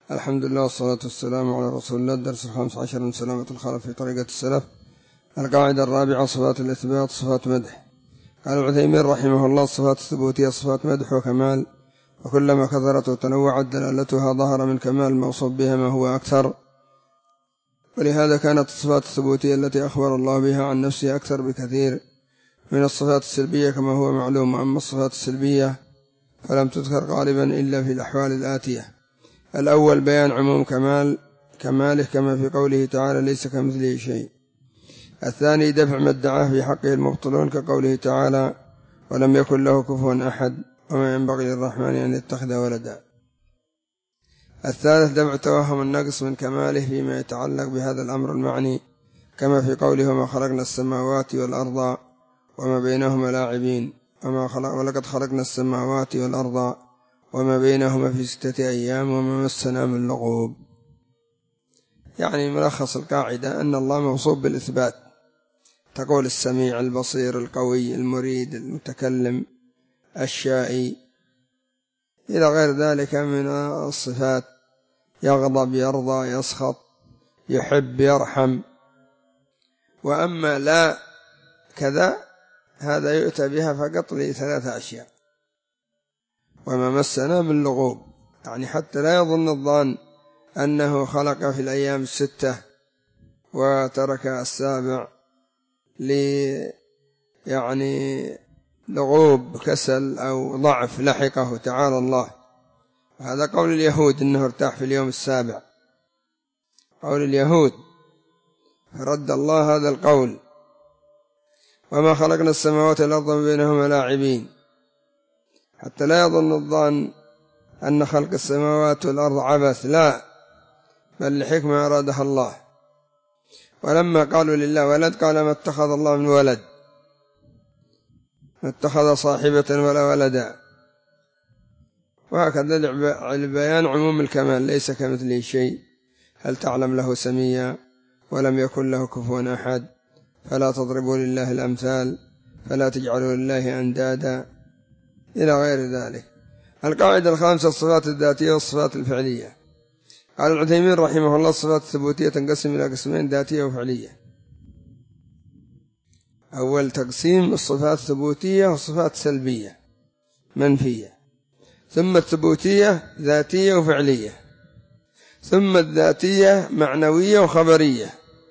الحمد لله والصلاة والسلام على رسول الله. الدرس 15 من سلامة الخلف في طريقة السلف. القاعدة الرابعة: صفات الإثبات، صفات مدح. قال العثيمين رحمه الله: الصفات الثبوتية صفات مدح وكمال، وكلما كثرت وتنوعت دلالتها ظهر من كمال الموصوف بها ما هو أكثر، ولهذا كانت الصفات الثبوتية التي أخبر الله بها عن نفسه أكثر بكثير من الصفات السلبية كما هو معلوم. أما الصفات السلبية فلم تذكر غالبا إلا في الأحوال الآتية: الأول بيان عموم كماله كما في قوله تعالى: ليس كمثله شيء. الثاني دفع ما ادعاه في حقه المبطلون كقوله تعالى: ولم يكن له كفوا أحد وما ينبغي للرحمن أن يتخذ ولدا. الثالث دفع توهم النقص من كماله فيما يتعلق بهذا الأمر المعني كما في قوله: وما خلقنا السماوات والأرض وما بينهما لاعبين، ولقد خلقنا السماوات والأرض وما بينهما في 6 أيام وما مسنا من لغوب. يعني ملخص القاعدة أن الله موصوف بالإثبات، تقول السميع البصير القوي المريد المتكلم الشائي إلى غير ذلك من الصفات، يغضب يرضى يسخط يحب يرحم. وأما لا كذا هذا يؤتى بها فقط ل3 أشياء: وما مسنا من لغوب، يعني حتى لا يظن الظان أنه خلق في الأيام 6 وترك 7 يعني لغوب كسل أو ضعف لحقه، تعالى الله. هذا قول اليهود إنه ارتاح في اليوم 7، قول اليهود، فرد الله هذا القول: وما خلقنا السماوات والأرض وما بينهما لاعبين، حتى لا يظن الظان أن خلق السماوات والأرض عبث، لا، بل لحكمة أرادها الله. ولما قالوا لله ولد قال: ما اتخذ الله من ولد، ما اتخذ صاحبة ولا ولدا. وهكذا لبيان عموم الكمال: ليس كمثله شيء، هل تعلم له سميا، ولم يكن له كفوا أحد، فلا تضربوا لله الأمثال، فلا تجعلوا لله أندادا، إلى غير ذلك. القاعدة الخامسة: الصفات الذاتية والصفات الفعلية. قال العثيمين رحمه الله: الصفات الثبوتية تنقسم إلى قسمين: ذاتية وفعلية. أول تقسيم الصفات الثبوتية والصفات سلبية منفية، ثم الثبوتية ذاتية وفعلية، ثم الذاتية معنوية وخبرية،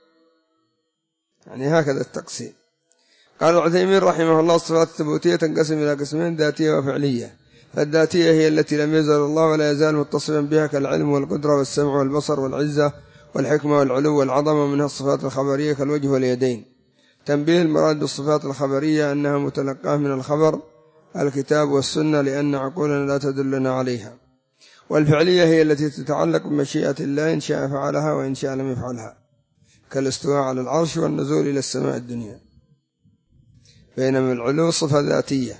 يعني هكذا التقسيم. قال العثيمين رحمه الله: الصفات الثبوتية تنقسم إلى قسمين: ذاتية وفعلية. فالذاتية هي التي لم يزل الله ولا يزال متصفا بها كالعلم والقدرة والسمع والبصر والعزة والحكمة والعلو والعظمة. منها الصفات الخبرية كالوجه واليدين. تنبيه: المراد بالصفات الخبرية أنها متلقاة من الخبر الكتاب والسنة، لأن عقولنا لا تدلنا عليها. والفعلية هي التي تتعلق بمشيئة الله، إن شاء فعلها وإن شاء لم يفعلها، كالاستواء على العرش والنزول إلى السماء الدنيا. بينما العلو صفة ذاتية،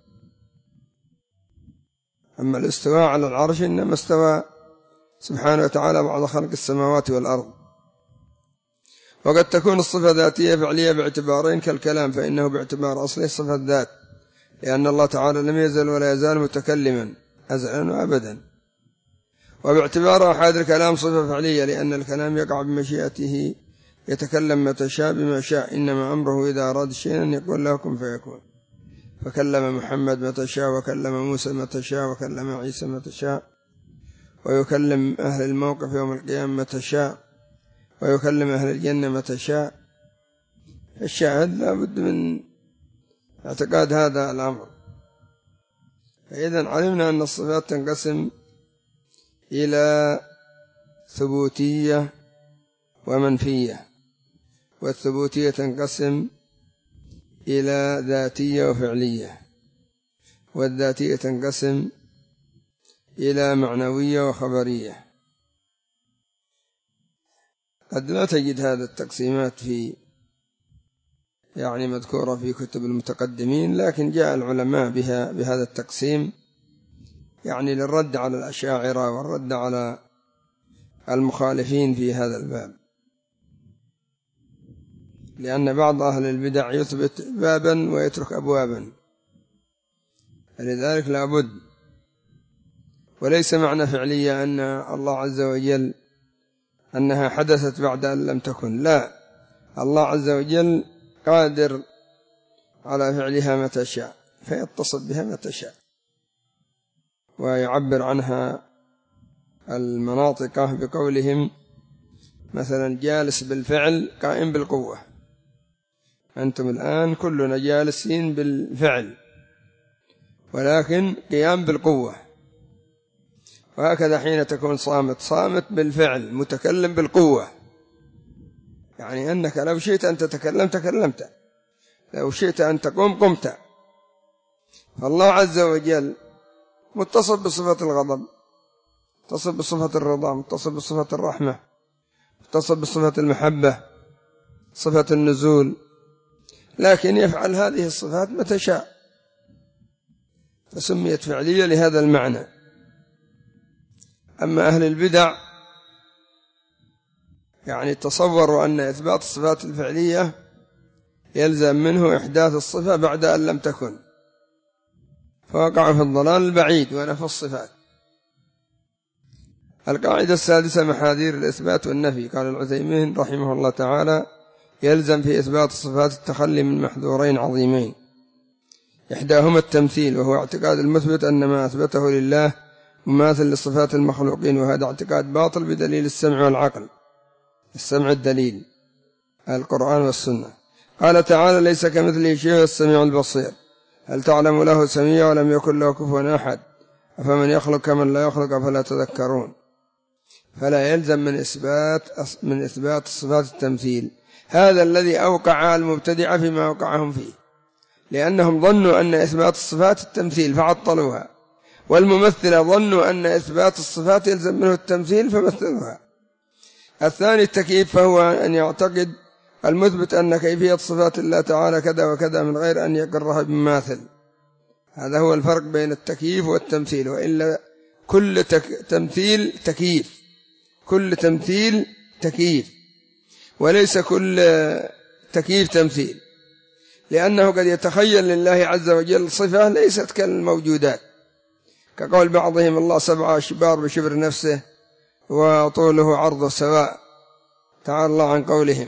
أما الاستواء على العرش إنما استوى سبحانه وتعالى بعد خلق السماوات والأرض. وقد تكون الصفة ذاتية فعلية باعتبارين: كالكلام فإنه باعتبار أصله صفة ذات، لأن الله تعالى لم يزل ولا يزال متكلما أزلا وأبدا. وباعتبار أحد الكلام صفة فعلية، لأن الكلام يقع بمشيئته، يتكلم متى شاء بما شاء، إنما أمره إذا أراد شيئا يقول له كن فيكون. فكلم محمد متى شاء، وكلم موسى متى شاء، وكلم عيسى متى شاء، ويكلم أهل الموقف يوم القيامة متى شاء، ويكلم أهل الجنة متى شاء. الشاهد لا بد من اعتقاد هذا الأمر. فإذا علمنا أن الصفات تنقسم إلى ثبوتية ومنفية، والثبوتية تنقسم إلى ذاتية وفعلية، والذاتية تنقسم إلى معنوية وخبرية. قد لا تجد هذا التقسيمات مذكورة في كتب المتقدمين، لكن جاء العلماء بهذا التقسيم للرد على الأشاعرة والرد على المخالفين في هذا الباب، لأن بعض أهل البدع يثبت بابا ويترك أبوابا، فلذلك لا بد. وليس معنى فعلية أن الله عز وجل أنها حدثت بعد أن لم تكن، لا، الله عز وجل قادر على فعلها متى شاء فيتصل بها متى شاء، ويعبر عنها المناطق بقولهم مثلا جالس بالفعل قائم بالقوة، أنتم الآن كلنا جالسين بالفعل ولكن قيام بالقوة، وهكذا حين تكون صامت بالفعل متكلم بالقوة، يعني أنك لو شئت أن تتكلم تكلمت، لو شئت أن تقوم قمت. فالله عز وجل متصف بصفة الغضب، متصف بصفة الرضا، متصف بصفة الرحمة، متصف بصفة المحبة، صفة النزول، لكن يفعل هذه الصفات متى شاء، فسميت فعلية لهذا المعنى. أما أهل البدع يعني تصوروا أن إثبات الصفات الفعلية يلزم منه إحداث الصفة بعد أن لم تكن، فوقعوا في الضلال البعيد ونفى الصفات. القاعدة السادسة محاذير الإثبات والنفي. قال العثيمين رحمه الله تعالى: يلزم في إثبات الصفات التخلي من محذورين عظيمين، إحداهما التمثيل، وهو اعتقاد المثبت أن ما أثبته لله مماثل لصفات المخلوقين، وهذا اعتقاد باطل بدليل السمع والعقل. السمع الدليل القرآن والسنة. قال تعالى: ليس كمثله شيء والسميع البصير. هل تعلم له سميع ولم يكن له كفوا أحد؟ أفمن يخلق كمن لا يخلق أفلا تذكرون. فلا يلزم من إثبات صفات التمثيل، هذا الذي أوقع المبتدع فيما أوقعهم فيه، لأنهم ظنوا أن إثبات الصفات التمثيل فعطلوها، والممثلة ظنوا أن إثبات الصفات يلزم منه التمثيل فمثلوها. الثاني التكييف، فهو أن يعتقد المثبت أن كيفية صفات الله تعالى كذا وكذا من غير أن يقرها بمماثل. هذا هو الفرق بين التكييف والتمثيل، وإلا كل تمثيل تكييف، كل تمثيل تكييف، وليس كل تكييف تمثيل، لأنه قد يتخيل لله عز وجل صفة ليست كالموجودات، كقول بعضهم: الله 7 أشبار بشبر نفسه وطوله عرضه سواء، تعالى الله عن قولهم.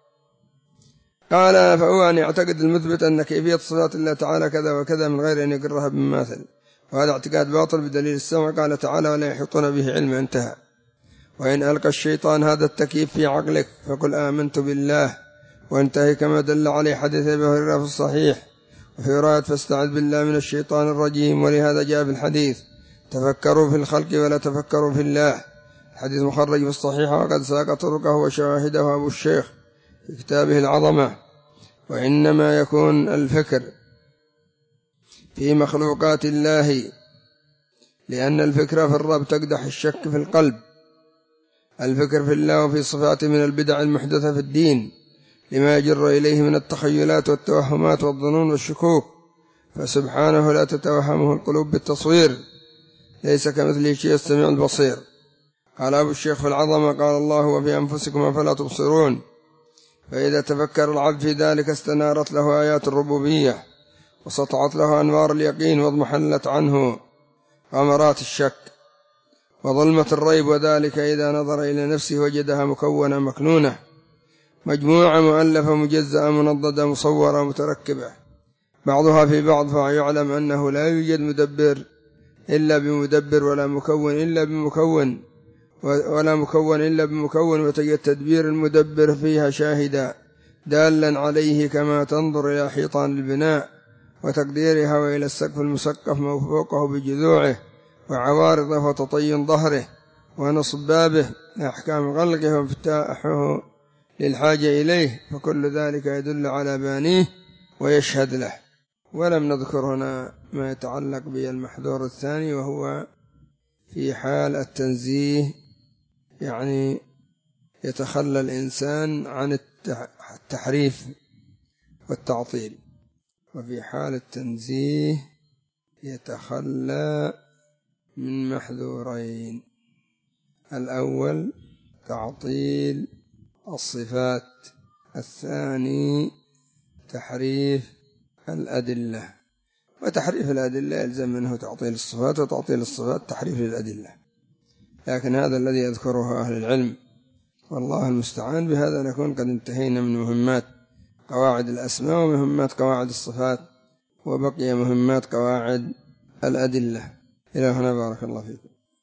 قال: فهو أن يعتقد المثبت أن كيفية صفات الله تعالى كذا وكذا من غير أن يقرها بمماثل، وهذا اعتقاد باطل بدليل السمع. قال تعالى: ولا يحيطون به علما. انتهى. وإن ألقى الشيطان هذا التكييف في عقلك فقل آمنت بالله وانتهي، كما دل عليه حديث أبي هريرة في الصحيح. وفي رواية: فاستعذ بالله من الشيطان الرجيم. ولهذا جاء في الحديث: تفكروا في الخلق ولا تفكروا في الله. الحديث مخرج في الصحيح، وقد ساق طرقه وشواهده أبو الشيخ في كتابه العظمة. وإنما يكون الفكر في مخلوقات الله، لأن الفكرة في الرب تقدح الشك في القلب. الفكر في الله وفي صفاته من البدع المحدثة في الدين، لما يجر إليه من التخيلات والتوهمات والظنون والشكوك، فسبحانه لا تتوهمه القلوب بالتصوير، ليس كمثله شيء السميع البصير. قال أبو الشيخ في العظمة: قال الله: وفي أنفسكم أفلا تبصرون. فإذا تفكر العبد في ذلك استنارت له آيات الربوبية، وسطعت له أنوار اليقين، واضمحلت عنه غمرات الشك وظلمة الريب، وذلك إذا نظر إلى نفسه وجدها مكونة مكنونة، مجموعة مؤلفة مجزأة منضدة مصورة متركبة بعضها في بعض، فيعلم أنه لا يوجد مدبر إلا بمدبر، ولا مكون إلا بمكون، ولا مكون إلا بمكون، وتجد تدبير المدبر فيها شاهدا دالا عليه، كما تنظر إلى حيطان البناء وتقديرها، وإلى السقف المسقف فوقه بجذوعه وعوارضه وتطين ظهره ونصب بابه لأحكام غلقه وافتتاحه للحاجة إليه، فكل ذلك يدل على بانيه ويشهد له. ولم نذكر هنا ما يتعلق بالمحذور الثاني، وهو في حال التنزيه، يعني يتخلى الإنسان عن التحريف والتعطيل، وفي حال التنزيه يتخلى من محذورين: الأول تعطيل الصفات، الثاني تحريف الأدلة. وتحريف الأدلة يلزم منه تعطيل الصفات، وتعطيل الصفات تحريف للأدلة، لكن هذا الذي يذكره أهل العلم والله المستعان. بهذا نكون قد انتهينا من مهمات قواعد الأسماء ومهمات قواعد الصفات، وبقي مهمات قواعد الأدلة. إلى هنا بارك الله فيكم.